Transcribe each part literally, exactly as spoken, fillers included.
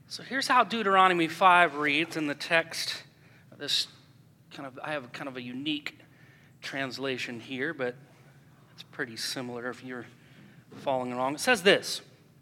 So here's how Deuteronomy five reads in the text. This kind of, I have kind of a unique translation here, but it's pretty similar if you're following along. It says this,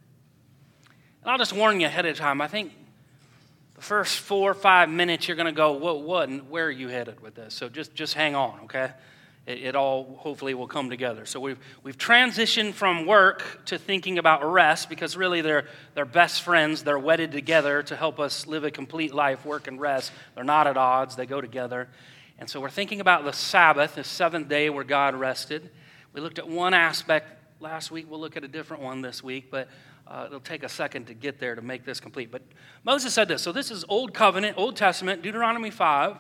and I'll just warn you ahead of time. I think the first four or five minutes you're going to go, what, what, and where are you headed with this? So just, just hang on, okay? It, it all hopefully will come together. So we've we've transitioned from work to thinking about rest, because really they're they're best friends. They're wedded together to help us live a complete life, work and rest. They're not at odds. They go together. And so we're thinking about the Sabbath, the seventh day where God rested. We looked at one aspect last week. We'll look at a different one this week, but uh, it'll take a second to get there to make this complete. But Moses said this. So this is Old Covenant, Old Testament, Deuteronomy five.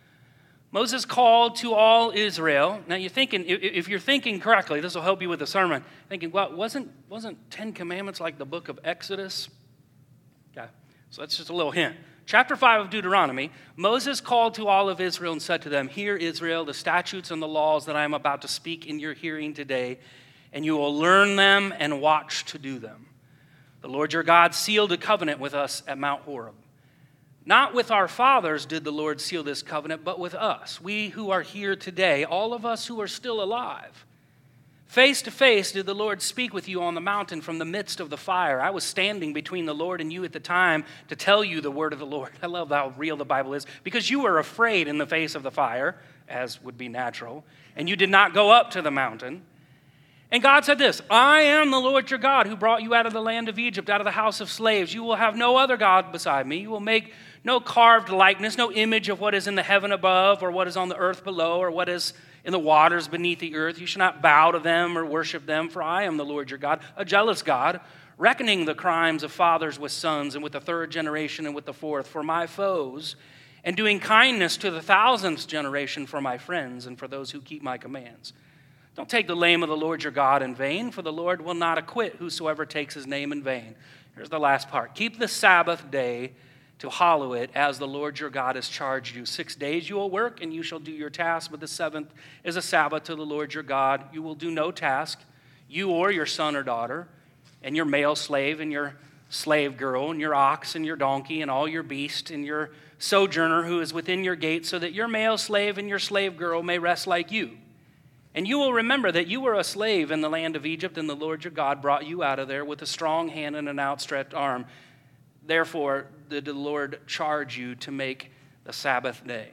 Moses called to all Israel. Now you're thinking, if you're thinking correctly, this will help you with the sermon. Thinking, well, wasn't wasn't Ten Commandments like the book of Exodus? Okay, so that's just a little hint. Chapter five of Deuteronomy, Moses called to all of Israel and said to them, "Hear, Israel, the statutes and the laws that I am about to speak in your hearing today, and you will learn them and watch to do them. The Lord your God sealed a covenant with us at Mount Horeb. Not with our fathers did the Lord seal this covenant, but with us, we who are here today, all of us who are still alive. Face to face did the Lord speak with you on the mountain from the midst of the fire. I was standing between the Lord and you at the time to tell you the word of the Lord." I love how real the Bible is. "Because you were afraid in the face of the fire, as would be natural, and you did not go up to the mountain. And God said this, I am the Lord your God who brought you out of the land of Egypt, out of the house of slaves. You will have no other God beside me. You will make no carved likeness, no image of what is in the heaven above or what is on the earth below or what is in the waters beneath the earth. You shall not bow to them or worship them, for I am the Lord your God, a jealous God, reckoning the crimes of fathers with sons and with the third generation and with the fourth for my foes, and doing kindness to the thousandth generation for my friends and for those who keep my commands. Don't take the name of the Lord your God in vain, for the Lord will not acquit whosoever takes his name in vain." Here's the last part. "Keep the Sabbath day to hallow it, as the Lord your God has charged you. Six days you will work, and you shall do your task, but the seventh is a Sabbath to the Lord your God. You will do no task, you or your son or daughter, and your male slave, and your slave girl, and your ox, and your donkey, and all your beast, and your sojourner who is within your gates, so that your male slave and your slave girl may rest like you. And you will remember that you were a slave in the land of Egypt, and the Lord your God brought you out of there with a strong hand and an outstretched arm. Therefore did the Lord charge you to make the Sabbath day."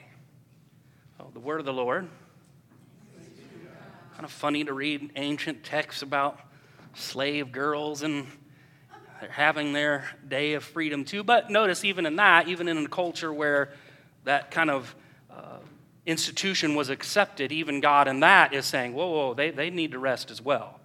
Oh, the word of the Lord. Kind of funny to read ancient texts about slave girls and they're having their day of freedom too. But notice even in that, even in a culture where that kind of uh, institution was accepted, even God in that is saying, whoa, whoa, they, they need to rest as well.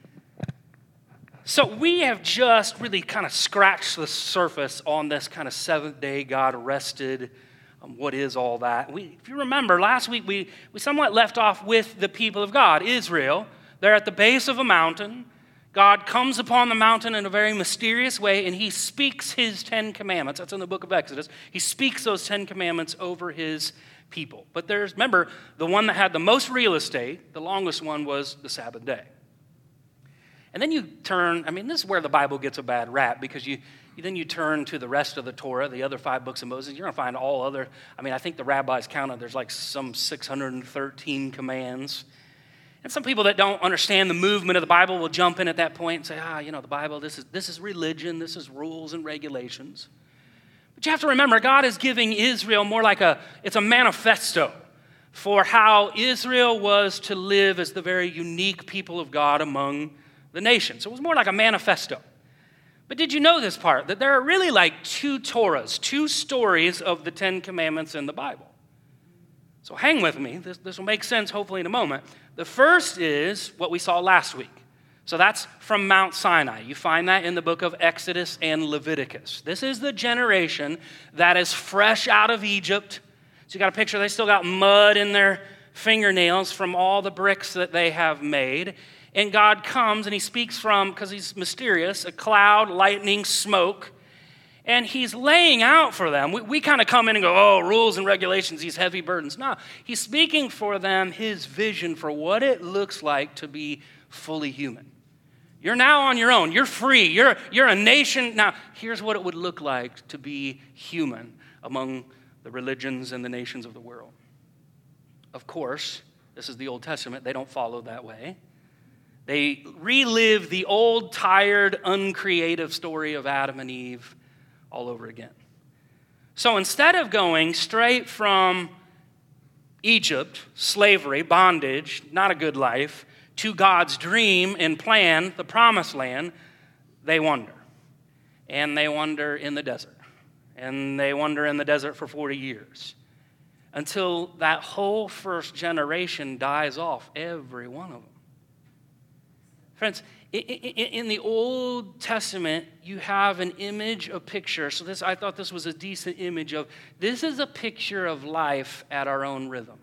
So we have just really kind of scratched the surface on this kind of seventh day God rested. Um, what is all that? We, if you remember, last week we, we somewhat left off with the people of God, Israel. They're at the base of a mountain. God comes upon the mountain in a very mysterious way, and he speaks his Ten Commandments. That's in the book of Exodus. He speaks those Ten Commandments over his people. But there's, remember, the one that had the most real estate, the longest one was the Sabbath day. And then you turn, I mean, this is where the Bible gets a bad rap, because you, you then you turn to the rest of the Torah, the other five books of Moses. You're going to find all other, I mean, I think the rabbis counted, there's like some six hundred thirteen commands. And some people that don't understand the movement of the Bible will jump in at that point and say, ah, you know, the Bible, this is this is religion, this is rules and regulations. But you have to remember, God is giving Israel more like a, it's a manifesto for how Israel was to live as the very unique people of God among the nations. So it was more like a manifesto. But did you know this part? That there are really like two Torahs, two stories of the Ten Commandments in the Bible. So hang with me. This, this will make sense hopefully in a moment. The first is what we saw last week. So that's from Mount Sinai. You find that in the book of Exodus and Leviticus. This is the generation that is fresh out of Egypt. So you got a picture, they still got mud in their fingernails from all the bricks that they have made. And God comes and he speaks from, because he's mysterious, a cloud, lightning, smoke. And he's laying out for them. We, we kind of come in and go, oh, rules and regulations, these heavy burdens. No, he's speaking for them his vision for what it looks like to be fully human. You're now on your own. You're free. You're, you're a nation. Now, here's what it would look like to be human among the religions and the nations of the world. Of course, this is the Old Testament. They don't follow that way. They relive the old, tired, uncreative story of Adam and Eve all over again. So instead of going straight from Egypt, slavery, bondage, not a good life, to God's dream and plan, the promised land, they wander. And they wander in the desert. And they wander in the desert for forty years. Until that whole first generation dies off, every one of them. Friends, in the Old Testament, you have an image, a picture. So this, I thought this was a decent image of, this is a picture of life at our own rhythm.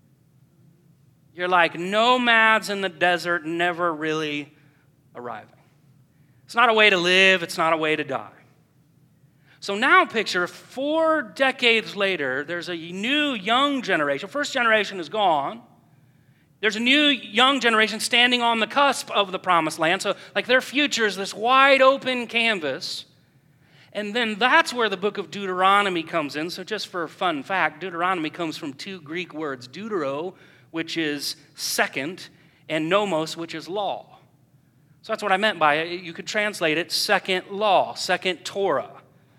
You're like nomads in the desert, never really arriving. It's not a way to live. It's not a way to die. So now picture, four decades later, there's a new young generation. First generation is gone. There's a new young generation standing on the cusp of the promised land. So like their future is this wide open canvas. And then that's where the book of Deuteronomy comes in. So just for a fun fact, Deuteronomy comes from two Greek words, deutero, which is second, and nomos, which is law. So that's what I meant by it. You could translate it second law, second Torah.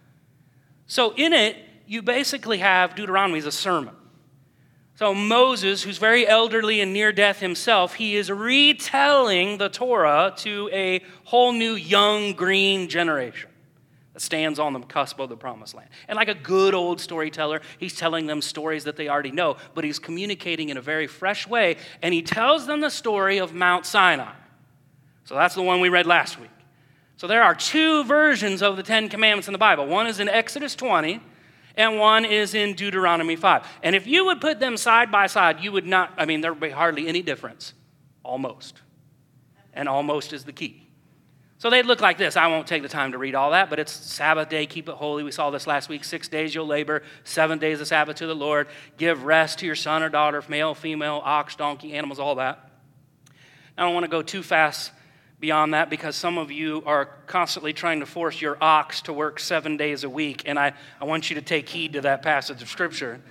So in it, you basically have Deuteronomy as a sermon. So Moses, who's very elderly and near death himself, he is retelling the Torah to a whole new young green generation that stands on the cusp of the promised land. And like a good old storyteller, he's telling them stories that they already know, but he's communicating in a very fresh way, and he tells them the story of Mount Sinai. So that's the one we read last week. So there are two versions of the Ten Commandments in the Bible. One is in Exodus twenty, and one is in Deuteronomy five. And if you would put them side by side, you would not, I mean, there would be hardly any difference. Almost. And almost is the key. So they'd look like this. I won't take the time to read all that, but it's Sabbath day, keep it holy. We saw this last week. Six days you'll labor, seven days the Sabbath to the Lord. Give rest to your son or daughter, male, female, ox, donkey, animals, all that. I don't want to go too fast beyond that because some of you are constantly trying to force your ox to work seven days a week, and I, I want you to take heed to that passage of Scripture.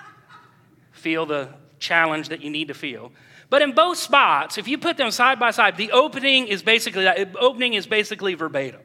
Feel the challenge that you need to feel. But in both spots, if you put them side by side, the opening is basically that. Opening is basically verbatim.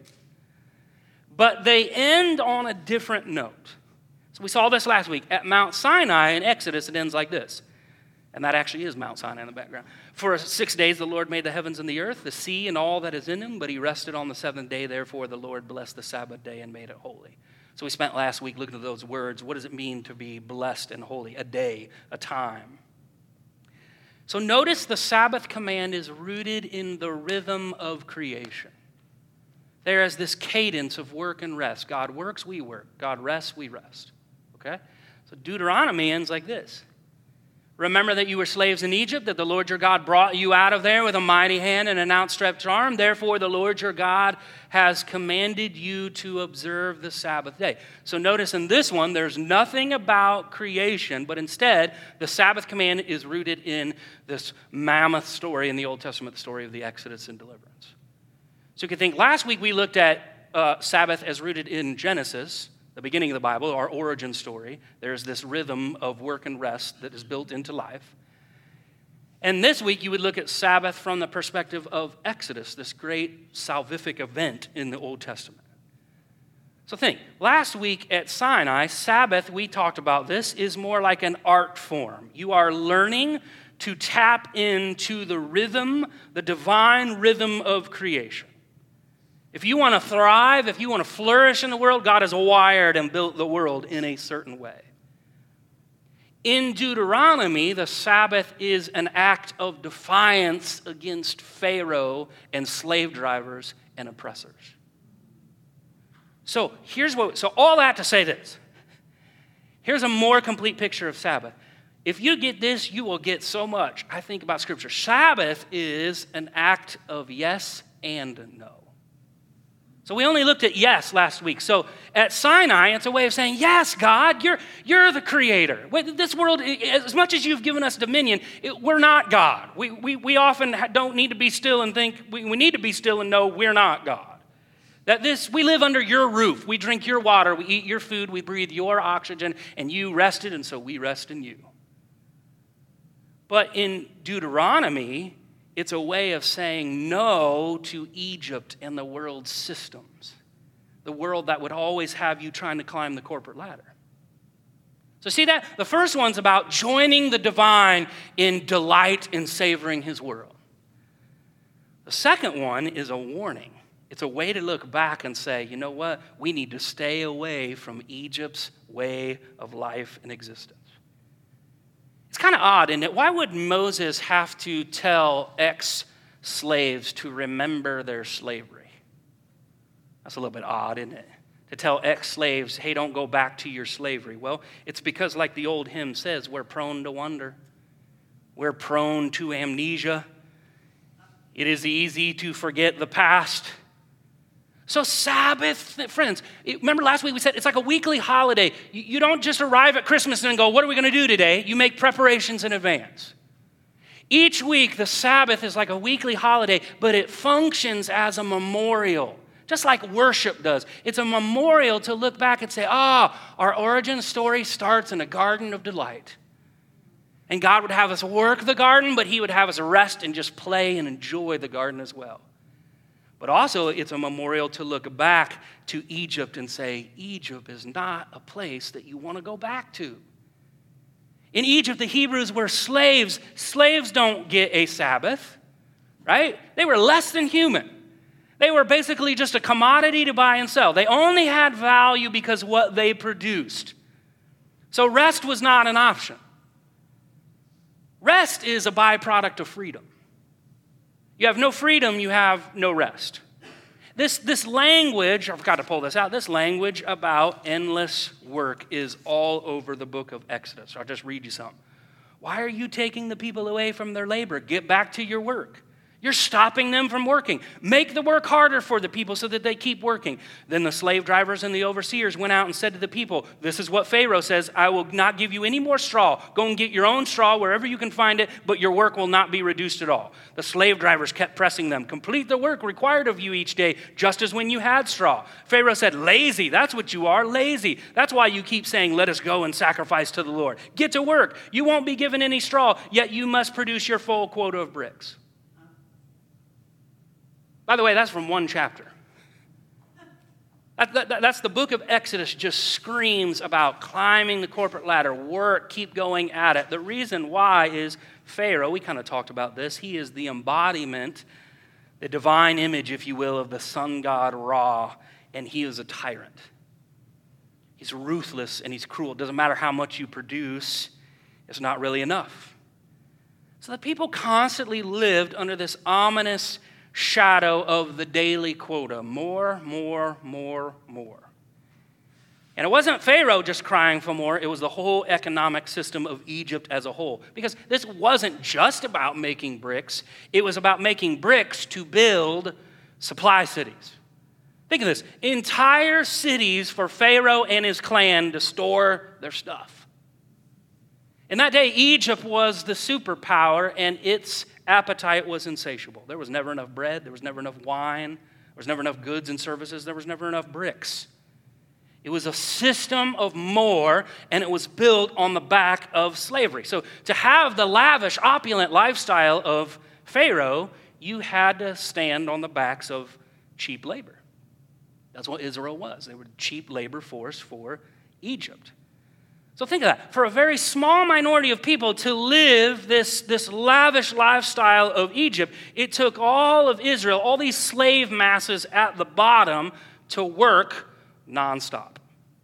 But they end on a different note. So we saw this last week. At Mount Sinai in Exodus, it ends like this. And that actually is Mount Sinai in the background. For six days the Lord made the heavens and the earth, the sea and all that is in them, but he rested on the seventh day. Therefore the Lord blessed the Sabbath day and made it holy. So we spent last week looking at those words. What does it mean to be blessed and holy? A day, a time. So notice the Sabbath command is rooted in the rhythm of creation. There is this cadence of work and rest. God works, we work. God rests, we rest. Okay? So Deuteronomy ends like this. Remember that you were slaves in Egypt, that the Lord your God brought you out of there with a mighty hand and an outstretched arm. Therefore, the Lord your God has commanded you to observe the Sabbath day. So notice in this one, there's nothing about creation, but instead, the Sabbath command is rooted in this mammoth story in the Old Testament, the story of the Exodus and deliverance. So you can think, last week we looked at uh, Sabbath as rooted in Genesis, the beginning of the Bible, our origin story. There's this rhythm of work and rest that is built into life. And this week, you would look at Sabbath from the perspective of Exodus, this great salvific event in the Old Testament. So think, last week at Sinai, Sabbath, we talked about this, is more like an art form. You are learning to tap into the rhythm, the divine rhythm of creation. If you want to thrive, if you want to flourish in the world, God has wired and built the world in a certain way. In Deuteronomy, the Sabbath is an act of defiance against Pharaoh and slave drivers and oppressors. So here's what, so all that to say this. Here's a more complete picture of Sabbath. If you get this, you will get so much. I think about Scripture. Sabbath is an act of yes and no. So we only looked at yes last week. So at Sinai, it's a way of saying, yes, God, you're, you're the creator. This world, as much as you've given us dominion, it, we're not God. We, we, we often don't need to be still and think, we, we need to be still and know we're not God. That this, we live under your roof. We drink your water. We eat your food. We breathe your oxygen. And you rested, and so we rest in you. But in Deuteronomy, it's a way of saying no to Egypt and the world's systems. The world that would always have you trying to climb the corporate ladder. So see that? The first one's about joining the divine in delight in savoring his world. The second one is a warning. It's a way to look back and say, you know what? We need to stay away from Egypt's way of life and existence. It's kind of odd, isn't it? Why would Moses have to tell ex-slaves to remember their slavery? That's a little bit odd, isn't it? To tell ex-slaves, hey, don't go back to your slavery. Well, it's because, like the old hymn says, we're prone to wonder. We're prone to amnesia. It is easy to forget the past. So Sabbath, friends, remember last week we said it's like a weekly holiday. You don't just arrive at Christmas and then go, what are we going to do today? You make preparations in advance. Each week, the Sabbath is like a weekly holiday, but it functions as a memorial, just like worship does. It's a memorial to look back and say, ah, oh, our origin story starts in a garden of delight. And God would have us work the garden, but he would have us rest and just play and enjoy the garden as well. But also, it's a memorial to look back to Egypt and say, Egypt is not a place that you want to go back to. In Egypt, the Hebrews were slaves. Slaves don't get a Sabbath, right? They were less than human. They were basically just a commodity to buy and sell. They only had value because of what they produced. So rest was not an option. Rest is a byproduct of freedom. You have no freedom, you have no rest. This, this language, I forgot to pull this out, this language about endless work is all over the book of Exodus. I'll just read you some. Why are you taking the people away from their labor? Get back to your work. You're stopping them from working. Make the work harder for the people so that they keep working. Then the slave drivers and the overseers went out and said to the people, this is what Pharaoh says, I will not give you any more straw. Go and get your own straw wherever you can find it, but your work will not be reduced at all. The slave drivers kept pressing them, complete the work required of you each day, just as when you had straw. Pharaoh said, lazy, that's what you are, lazy. That's why you keep saying, let us go and sacrifice to the Lord. Get to work. You won't be given any straw, yet you must produce your full quota of bricks. By the way, that's from one chapter. That, that, that's the book of Exodus just screams about climbing the corporate ladder, work, keep going at it. The reason why is Pharaoh, we kind of talked about this, he is the embodiment, the divine image, if you will, of the sun god Ra, and he is a tyrant. He's ruthless and he's cruel. It doesn't matter how much you produce, it's not really enough. So the people constantly lived under this ominous shadow of the daily quota. More, more, more, more. And it wasn't Pharaoh just crying for more. It was the whole economic system of Egypt as a whole. Because this wasn't just about making bricks. It was about making bricks to build supply cities. Think of this. Entire cities for Pharaoh and his clan to store their stuff. In that day, Egypt was the superpower, and its appetite was insatiable. There was never enough bread. There was never enough wine. There was never enough goods and services. There was never enough bricks. It was a system of more, and it was built on the back of slavery. So to have the lavish, opulent lifestyle of Pharaoh, you had to stand on the backs of cheap labor. That's what Israel was. They were a cheap labor force for Egypt. So think of that. For a very small minority of people to live this, this lavish lifestyle of Egypt, it took all of Israel, all these slave masses at the bottom, to work nonstop.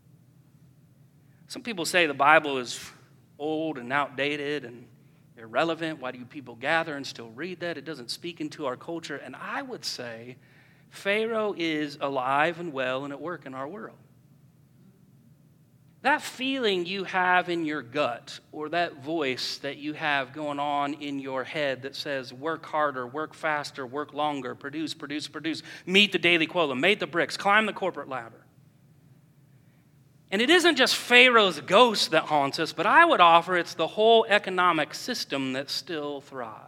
Some people say the Bible is old and outdated and irrelevant. Why do you people gather and still read that? It doesn't speak into our culture. And I would say Pharaoh is alive and well and at work in our world. That feeling you have in your gut, or that voice that you have going on in your head that says, work harder, work faster, work longer, produce, produce, produce, meet the daily quota, make the bricks, climb the corporate ladder. And it isn't just Pharaoh's ghost that haunts us, but I would offer it's the whole economic system that still thrives.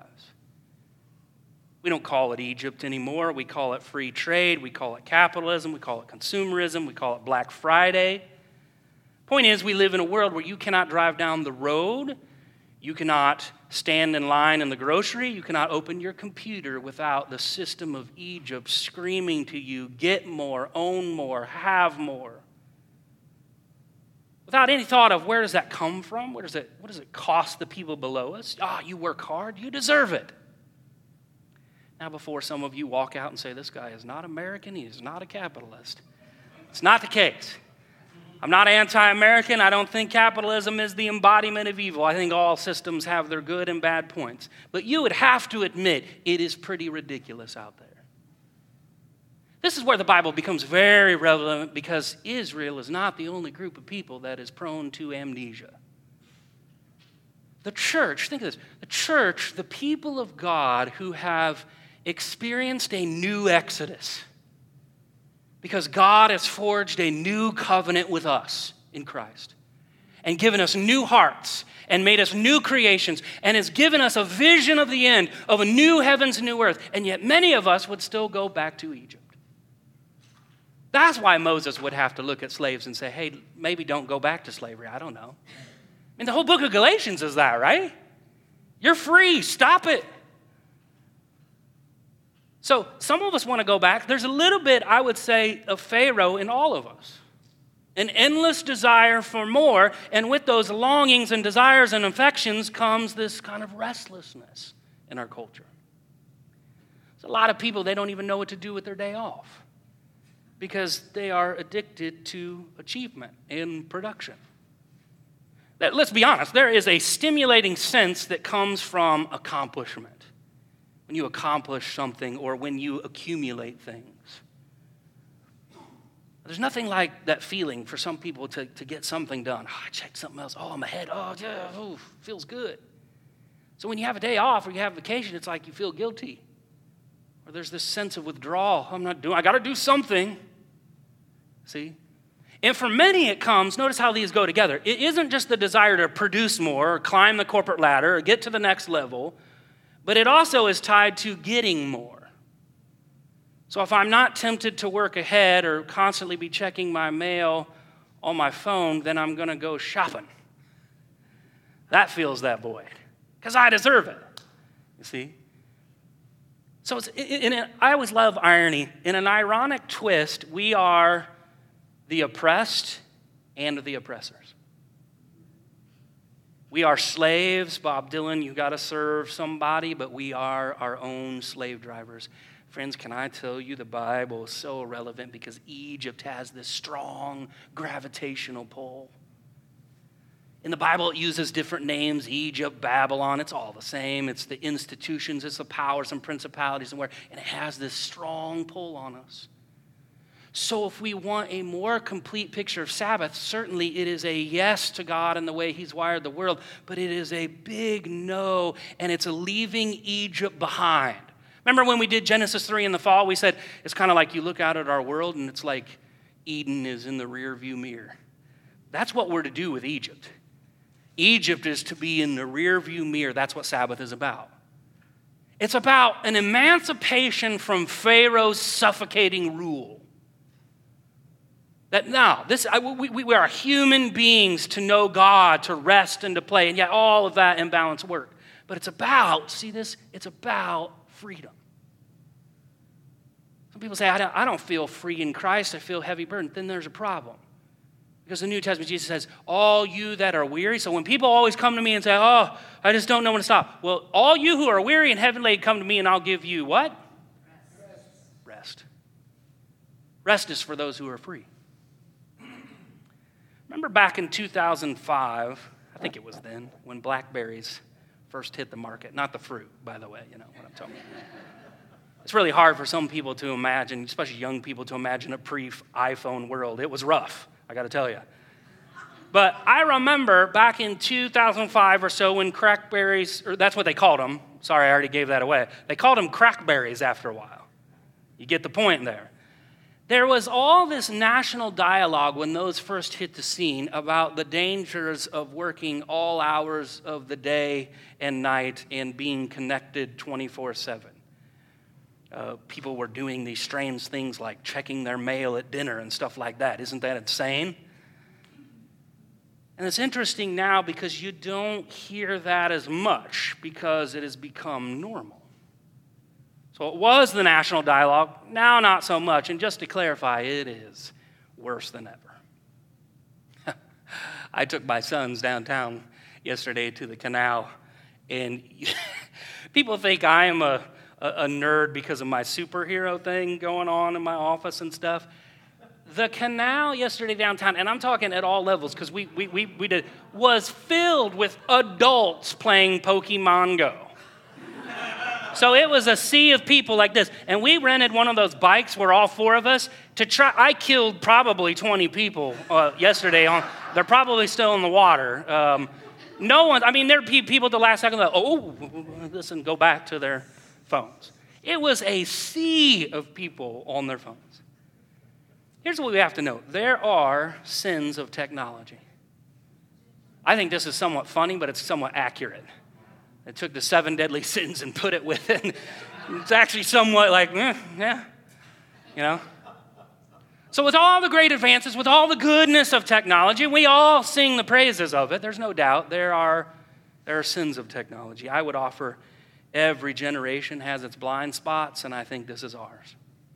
We don't call it Egypt anymore. We call it free trade. We call it capitalism. We call it consumerism. We call it Black Friday. Point is, we live in a world where you cannot drive down the road, you cannot stand in line in the grocery, you cannot open your computer without the system of Egypt screaming to you, get more, own more, have more. Without any thought of where does that come from? Where does it, what does it cost the people below us? Ah, oh, you work hard, you deserve it. Now, before some of you walk out and say, this guy is not American, he is not a capitalist. It's not the case. I'm not anti-American. I don't think capitalism is the embodiment of evil. I think all systems have their good and bad points. But you would have to admit it is pretty ridiculous out there. This is where the Bible becomes very relevant because Israel is not the only group of people that is prone to amnesia. The church, think of this, the church, the people of God who have experienced a new exodus, because God has forged a new covenant with us in Christ and given us new hearts and made us new creations and has given us a vision of the end of a new heavens and new earth. And yet many of us would still go back to Egypt. That's why Moses would have to look at slaves and say, hey, maybe don't go back to slavery. I don't know. I mean, the whole book of Galatians is that, right? You're free. Stop it. So some of us want to go back. There's a little bit, I would say, of Pharaoh in all of us. An endless desire for more, and with those longings and desires and affections comes this kind of restlessness in our culture. There's a lot of people, they don't even know what to do with their day off because they are addicted to achievement and production. Let's be honest, there is a stimulating sense that comes from accomplishment. When you accomplish something or when you accumulate things. There's nothing like that feeling for some people to, to get something done. Oh, I checked something else. Oh, I'm ahead. Oh, yeah, oh, feels good. So when you have a day off or you have vacation, it's like you feel guilty. Or there's this sense of withdrawal. I'm not doing, I got to do something. See? And for many it comes, notice how these go together. It isn't just the desire to produce more or climb the corporate ladder or get to the next level, but it also is tied to getting more. So if I'm not tempted to work ahead or constantly be checking my mail on my phone, then I'm going to go shopping. That fills that void because I deserve it, you see? So it's, in a, I always love irony. In an ironic twist, we are the oppressed and the oppressors. We are slaves, Bob Dylan, you got to serve somebody, but we are our own slave drivers. Friends, can I tell you the Bible is so relevant because Egypt has this strong gravitational pull. In the Bible, it uses different names, Egypt, Babylon, it's all the same. It's the institutions, it's the powers and principalities, and where, and it has this strong pull on us. So if we want a more complete picture of Sabbath, certainly it is a yes to God and the way he's wired the world, but it is a big no, and it's a leaving Egypt behind. Remember when we did Genesis three in the fall, we said it's kind of like you look out at our world and it's like Eden is in the rearview mirror. That's what we're to do with Egypt. Egypt is to be in the rearview mirror. That's what Sabbath is about. It's about an emancipation from Pharaoh's suffocating rule. That now, this I, we, we are human beings to know God, to rest and to play, and yet all of that imbalance work. But it's about, see this, it's about freedom. Some people say, I don't, I don't feel free in Christ, I feel heavy burden. Then there's a problem. Because the New Testament, Jesus says, all you that are weary. So when people always come to me and say, oh, I just don't know when to stop. Well, all you who are weary and heavy laden, come to me and I'll give you what? Rest. Rest. Rest is for those who are free. Remember back in two thousand five, I think it was then, when BlackBerries first hit the market. Not the fruit, by the way, you know what I'm talking about. It's really hard for some people to imagine, especially young people, to imagine a pre-iPhone world. It was rough, I got to tell you. But I remember back in two thousand five or so when crackberries, or that's what they called them. Sorry, I already gave that away. They called them crackberries after a while. You get the point there. There was all this national dialogue when those first hit the scene about the dangers of working all hours of the day and night and being connected twenty-four seven. Uh, people were doing these strange things like checking their mail at dinner and stuff like that. Isn't that insane? And it's interesting now because you don't hear that as much because it has become normal. So it was the national dialogue, now not so much. And just to clarify, it is worse than ever. I took my sons downtown yesterday to the canal, and people think I am a, a, a nerd because of my superhero thing going on in my office and stuff. The canal yesterday downtown, and I'm talking at all levels because we, we, we, we did, was filled with adults playing Pokemon Go. So it was a sea of people like this. And we rented one of those bikes where all four of us to try. I killed probably twenty people uh, yesterday. On, they're probably still in the water. Um, no one, I mean, there are people at the last second that, oh, listen, go back to their phones. It was a sea of people on their phones. Here's what we have to know. There are sins of technology. I think this is somewhat funny, but it's somewhat accurate. They took the seven deadly sins and put it with it. It's actually somewhat like, eh, yeah, you know. So with all the great advances, with all the goodness of technology, we all sing the praises of it. There's no doubt there are, there are sins of technology. I would offer every generation has its blind spots, and I think this is ours.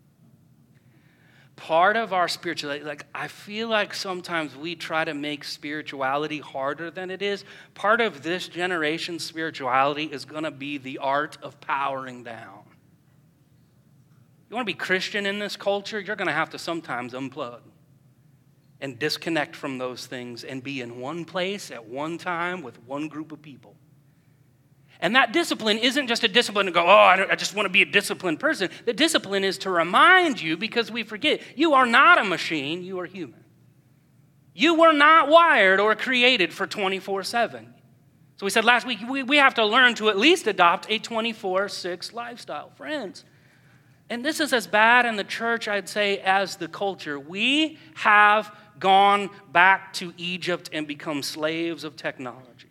Part of our spirituality, like I feel like sometimes we try to make spirituality harder than it is. Part of this generation's spirituality is going to be the art of powering down. You want to be Christian in this culture, you're going to have to sometimes unplug and disconnect from those things and be in one place at one time with one group of people. And that discipline isn't just a discipline to go, oh, I just want to be a disciplined person. The discipline is to remind you, because we forget, you are not a machine, you are human. You were not wired or created for twenty-four seven. So we said last week, we, we have to learn to at least adopt a twenty-four six lifestyle. Friends, and this is as bad in the church, I'd say, as the culture. We have gone back to Egypt and become slaves of technology.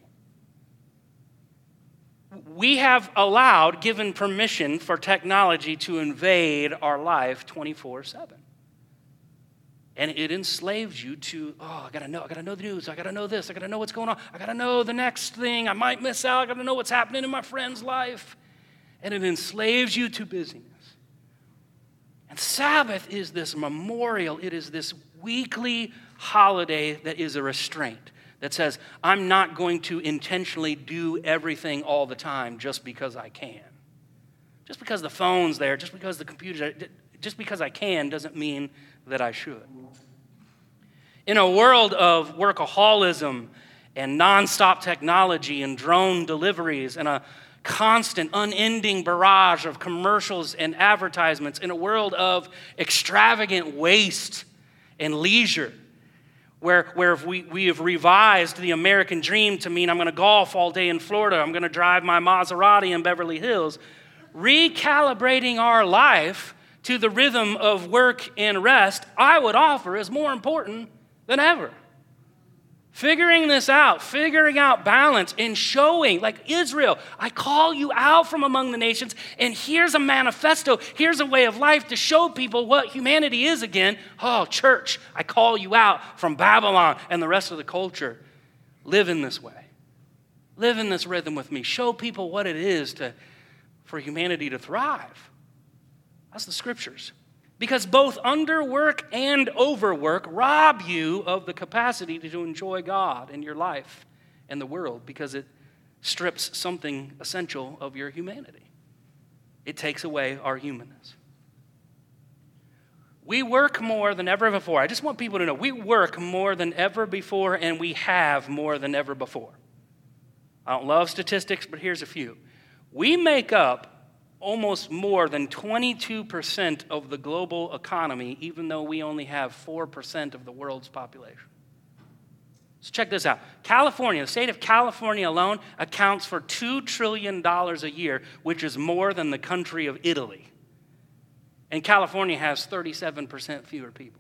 We have allowed, given permission for technology to invade our life twenty-four seven. And it enslaves you to, oh, I gotta know, I gotta know the news, I gotta know this, I gotta know what's going on, I gotta know the next thing, I might miss out, I gotta know what's happening in my friend's life. And it enslaves you to busyness. And Sabbath is this memorial, it is this weekly holiday that is a restraint. That says, I'm not going to intentionally do everything all the time just because I can. Just because the phone's there, just because the computer's there, just because I can doesn't mean that I should. In a world of workaholism and nonstop technology and drone deliveries and a constant, unending barrage of commercials and advertisements, in a world of extravagant waste and leisure, Where, where we, we have revised the American dream to mean I'm going to golf all day in Florida, I'm going to drive my Maserati in Beverly Hills, recalibrating our life to the rhythm of work and rest, I would offer is more important than ever. Figuring this out, figuring out balance, and showing, like Israel, I call you out from among the nations, and here's a manifesto, here's a way of life to show people what humanity is again. Oh, church, I call you out from Babylon and the rest of the culture. Live in this way. Live in this rhythm with me. Show people what it is to, for humanity to thrive. That's the scriptures. Because both underwork and overwork rob you of the capacity to enjoy God in your life and the world, because it strips something essential of your humanity. It takes away our humanness. We work more than ever before. I just want people to know we work more than ever before, and we have more than ever before. I don't love statistics, but here's a few. We make up almost more than twenty-two percent of the global economy, even though we only have four percent of the world's population. So check this out. California, the state of California alone accounts for two trillion dollars a year, which is more than the country of Italy. And California has thirty-seven percent fewer people.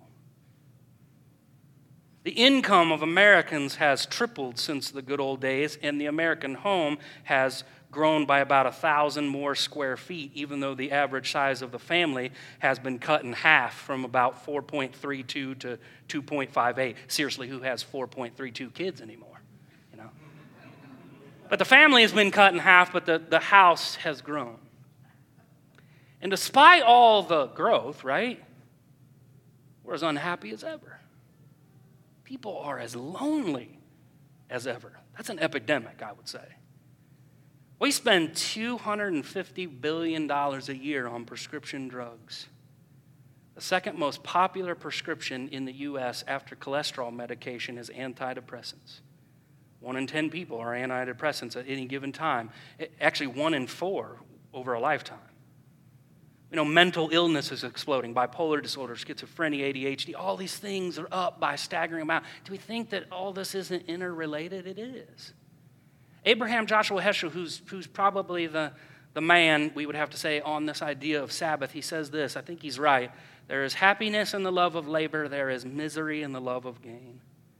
The income of Americans has tripled since the good old days, and the American home has grown by about a thousand more square feet, even though the average size of the family has been cut in half from about four point three two to two point five eight. Seriously, who has four point three two kids anymore? You know. But the family has been cut in half, but the, the house has grown. And despite all the growth, right, we're as unhappy as ever. People are as lonely as ever. That's an epidemic, I would say. We spend two hundred fifty billion dollars a year on prescription drugs. The second most popular prescription in the U S after cholesterol medication is antidepressants. One in ten people are antidepressants at any given time. Actually, one in four over a lifetime. You know, mental illness is exploding. Bipolar disorder, schizophrenia, A D H D, all these things are up by a staggering amount. Do we think that all this isn't interrelated? It is. Abraham Joshua Heschel, who's, who's probably the, the man, we would have to say, on this idea of Sabbath, he says this. I think he's right. There is happiness in the love of labor. There is misery in the love of gain.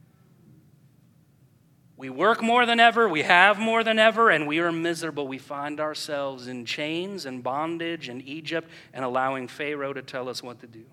We work more than ever, we have more than ever, and we are miserable. We find ourselves in chains and bondage in Egypt and allowing Pharaoh to tell us what to do.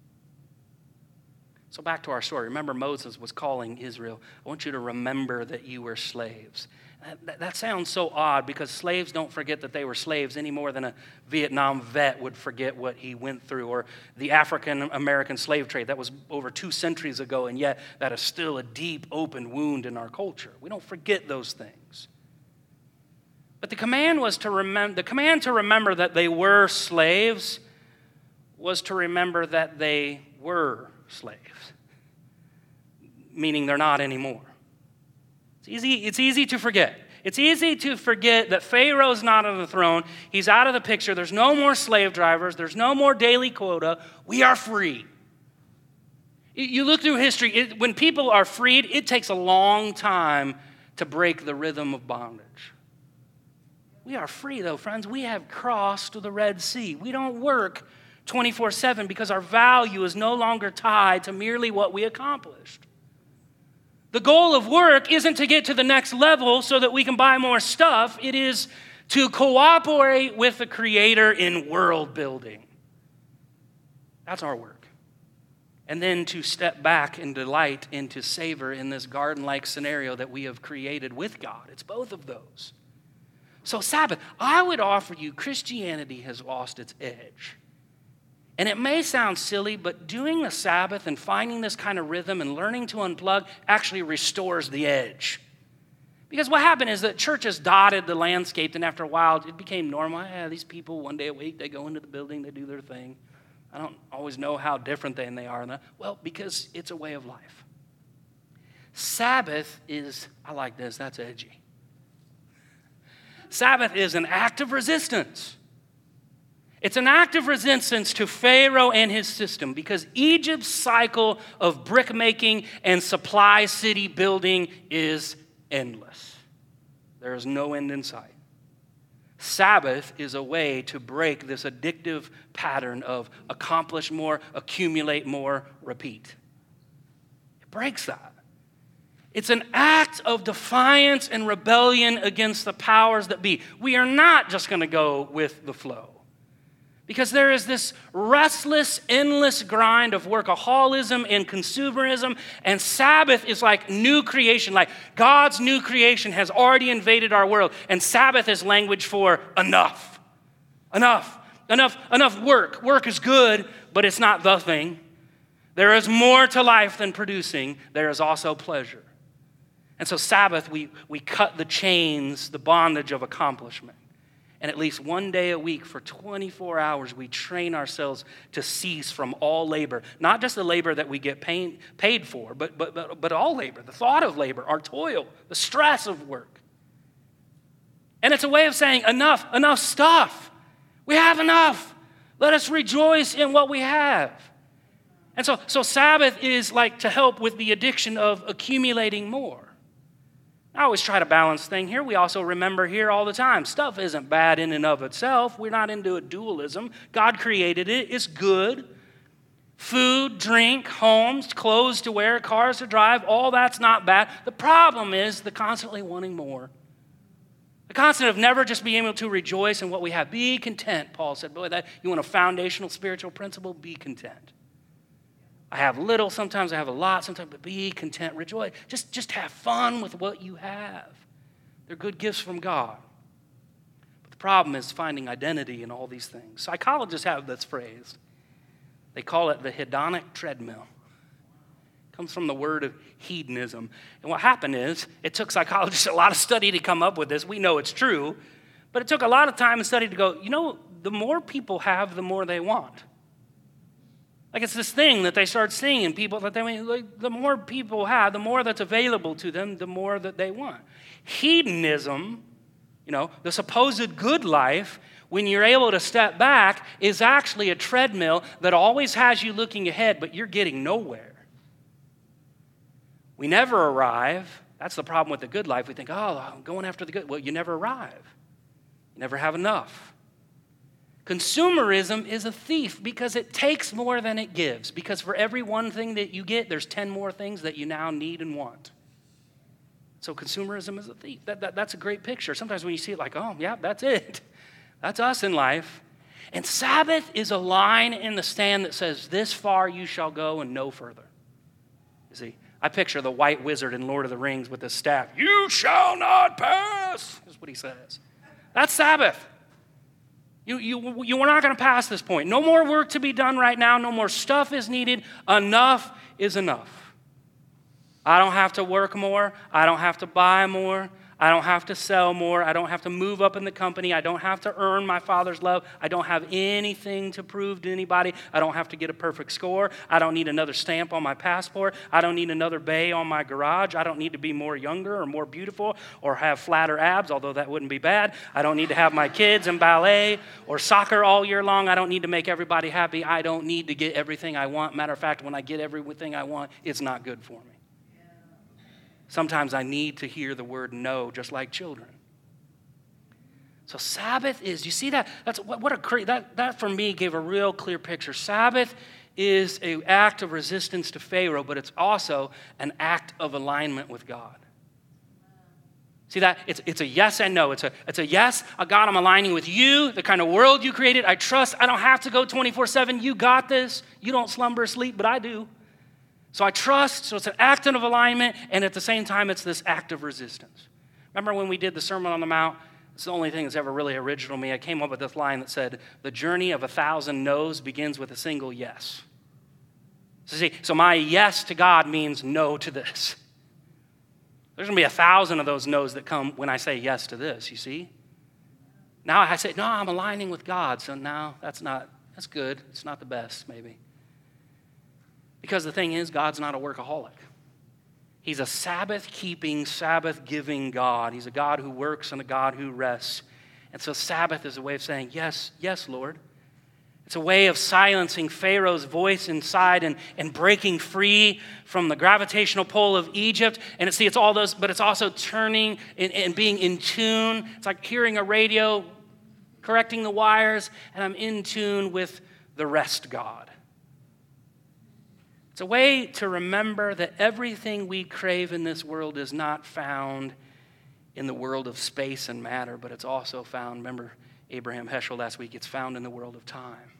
So back to our story. Remember, Moses was calling Israel. I want you to remember that you were slaves. That, that sounds so odd because slaves don't forget that they were slaves any more than a Vietnam vet would forget what he went through, or the African-American slave trade. That was over two centuries ago, and yet that is still a deep, open wound in our culture. We don't forget those things. But the command was to remember, the command to remember that they were slaves was to remember that they were slaves, meaning they're not anymore. It's easy, it's easy to forget. It's easy to forget that Pharaoh's not on the throne. He's out of the picture. There's no more slave drivers. There's no more daily quota. We are free. You look through history, it, when people are freed, it takes a long time to break the rhythm of bondage. We are free, though, friends. We have crossed the Red Sea. We don't work twenty-four seven because our value is no longer tied to merely what we accomplished. The goal of work isn't to get to the next level so that we can buy more stuff. It is to cooperate with the Creator in world building. That's our work. And then to step back and delight and to savor in this garden-like scenario that we have created with God. It's both of those. So Sabbath, I would offer you, Christianity has lost its edge. And it may sound silly, but doing the Sabbath and finding this kind of rhythm and learning to unplug actually restores the edge. Because what happened is that churches dotted the landscape, and after a while, it became normal. Yeah, these people, one day a week, they go into the building, they do their thing. I don't always know how different they, they are. Well, because it's a way of life. Sabbath is, I like this, that's edgy. Sabbath is an act of resistance. It's an act of resistance to Pharaoh and his system because Egypt's cycle of brick making and supply city building is endless. There is no end in sight. Sabbath is a way to break this addictive pattern of accomplish more, accumulate more, repeat. It breaks that. It's an act of defiance and rebellion against the powers that be. We are not just going to go with the flow. Because there is this restless, endless grind of workaholism and consumerism, and Sabbath is like new creation, like God's new creation has already invaded our world, and Sabbath is language for enough. Enough. Enough, enough work. Work is good, but it's not the thing. There is more to life than producing. There is also pleasure. And so Sabbath, we, we cut the chains, the bondage of accomplishment. And at least one day a week for twenty-four hours, we train ourselves to cease from all labor. Not just the labor that we get paid, paid for, but, but, but, but all labor, the thought of labor, our toil, the stress of work. And it's a way of saying, enough, enough stuff. We have enough. Let us rejoice in what we have. And so, so Sabbath is like to help with the addiction of accumulating more. I always try to balance things here. We also remember here all the time, stuff isn't bad in and of itself. We're not into a dualism. God created it. It's good. Food, drink, homes, clothes to wear, cars to drive, all that's not bad. The problem is the constantly wanting more. The constant of never just being able to rejoice in what we have. Be content, Paul said. Boy, that you want a foundational spiritual principle? Be content. I have little, sometimes I have a lot, sometimes, but be content, rejoice. Just, just have fun with what you have. They're good gifts from God. But the problem is finding identity in all these things. Psychologists have this phrase. They call it the hedonic treadmill. It comes from the word of hedonism. And what happened is, it took psychologists a lot of study to come up with this. We know it's true. But it took a lot of time and study to go, you know, the more people have, the more they want. Like it's this thing that they start seeing in people that they like, the more people have, the more that's available to them, the more that they want. Hedonism, you know, the supposed good life, when you're able to step back, is actually a treadmill that always has you looking ahead, but you're getting nowhere. We never arrive. That's the problem with the good life. We think, oh, I'm going after the good. Well, you never arrive. You never have enough. Consumerism is a thief because it takes more than it gives. Because for every one thing that you get, there's ten more things that you now need and want. So consumerism is a thief. That, that, that's a great picture. Sometimes when you see it like, oh, yeah, that's it. That's us in life. And Sabbath is a line in the sand that says, this far you shall go and no further. You see, I picture the white wizard in Lord of the Rings with his staff. You shall not pass, is what he says. That's Sabbath. You, you, you are not going to pass this point. No more work to be done right now. No more stuff is needed. Enough is enough. I don't have to work more. I don't have to buy more. I don't have to sell more. I don't have to move up in the company. I don't have to earn my Father's love. I don't have anything to prove to anybody. I don't have to get a perfect score. I don't need another stamp on my passport. I don't need another bay on my garage. I don't need to be more younger or more beautiful or have flatter abs, although that wouldn't be bad. I don't need to have my kids in ballet or soccer all year long. I don't need to make everybody happy. I don't need to get everything I want. Matter of fact, when I get everything I want, it's not good for me. Sometimes I need to hear the word no, just like children. So Sabbath is, you see that? That's what, what a that that for me gave a real clear picture. Sabbath is an act of resistance to Pharaoh, but it's also an act of alignment with God. See that? It's, it's a yes and no. It's a, it's a yes, oh God, I'm aligning with you, the kind of world you created. I trust. I don't have to go twenty-four seven. You got this. You don't slumber or sleep, but I do. So I trust, so it's an act of alignment, and at the same time, it's this act of resistance. Remember when we did the Sermon on the Mount? It's the only thing that's ever really original to me. I came up with this line that said, the journey of a thousand no's begins with a single yes. So see, so my yes to God means no to this. There's going to be a thousand of those no's that come when I say yes to this, you see? Now I say, no, I'm aligning with God, so now that's not, that's good. It's not the best, maybe. Because the thing is, God's not a workaholic. He's a Sabbath-keeping, Sabbath-giving God. He's a God who works and a God who rests. And so Sabbath is a way of saying, yes, yes, Lord. It's a way of silencing Pharaoh's voice inside and, and breaking free from the gravitational pull of Egypt. And it's, see, it's all those, but it's also turning and, and being in tune. It's like hearing a radio, correcting the wires, and I'm in tune with the rest God. It's a way to remember that everything we crave in this world is not found in the world of space and matter, but it's also found, remember Abraham Heschel last week, it's found in the world of time.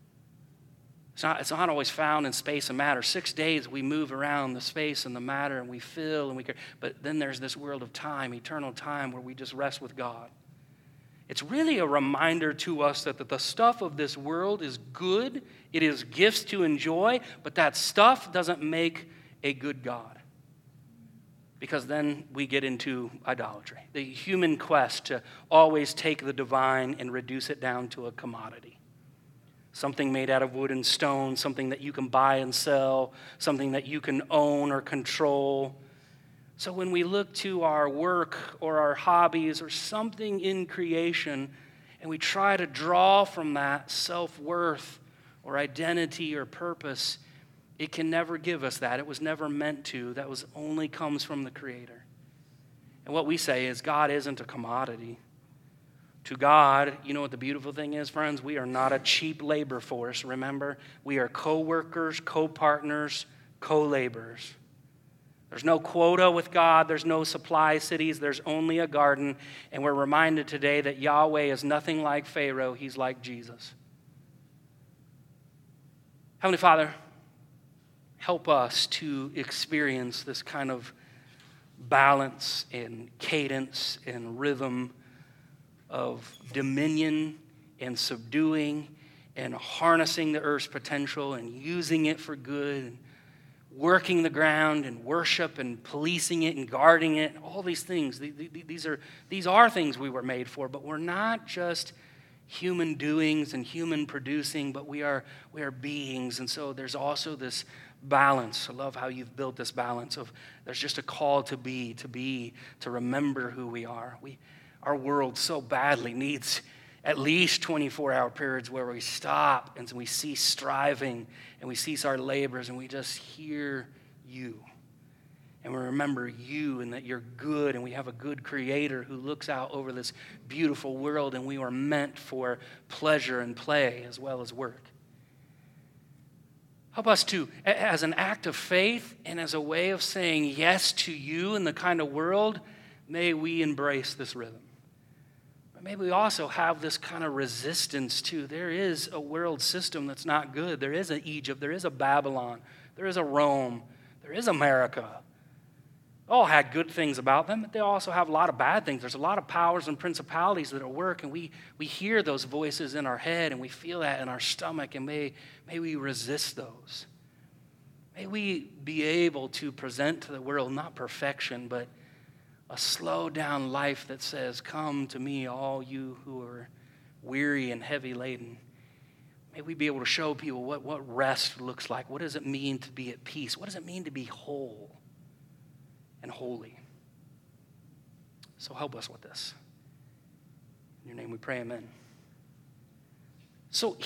It's not, it's not always found in space and matter. Six days we move around the space and the matter and we feel and we care. But then there's this world of time, eternal time, where we just rest with God. It's really a reminder to us that the stuff of this world is good. It is gifts to enjoy, but that stuff doesn't make a good God. Because then we get into idolatry, the human quest to always take the divine and reduce it down to a commodity. Something made out of wood and stone, something that you can buy and sell, something that you can own or control. So when we look to our work or our hobbies or something in creation and we try to draw from that self-worth or identity or purpose, It can never give us that. It was never meant to. That was only comes from the Creator. And what we say is God isn't a commodity. To God, you know what the beautiful thing is, friends? We are not a cheap labor force, remember? We are co-workers, co-partners, co-laborers. There's no quota with God. There's no supply cities. There's only a garden. And we're reminded today that Yahweh is nothing like Pharaoh. He's like Jesus. Heavenly Father, help us to experience this kind of balance and cadence and rhythm of dominion and subduing and harnessing the earth's potential and using it for good, and working the ground and worship and policing it and guarding it, all these things. These are, these are things we were made for, but we're not just human doings and human producing, but we are, we are beings. And so there's also this balance. I love how you've built this balance of there's just a call to be, to be, to remember who we are. We, our world so badly needs at least twenty-four hour periods where we stop and we cease striving and we cease our labors and we just hear you. And we remember you and that you're good and we have a good Creator who looks out over this beautiful world and we were meant for pleasure and play as well as work. Help us to, as an act of faith and as a way of saying yes to you and the kind of world, may we embrace this rhythm. But maybe we also have this kind of resistance too. There is a world system that's not good. There is an Egypt. There is a Babylon. There is a Rome. There is America. All had good things about them, but they also have a lot of bad things. There's a lot of powers and principalities that are at work, and we, we hear those voices in our head, and we feel that in our stomach, and may, may we resist those. May we be able to present to the world not perfection, but a slow down life that says, come to me, all you who are weary and heavy laden. May we be able to show people what, what rest looks like. What does it mean to be at peace? What does it mean to be whole and holy? So help us with this. In your name we pray, amen. So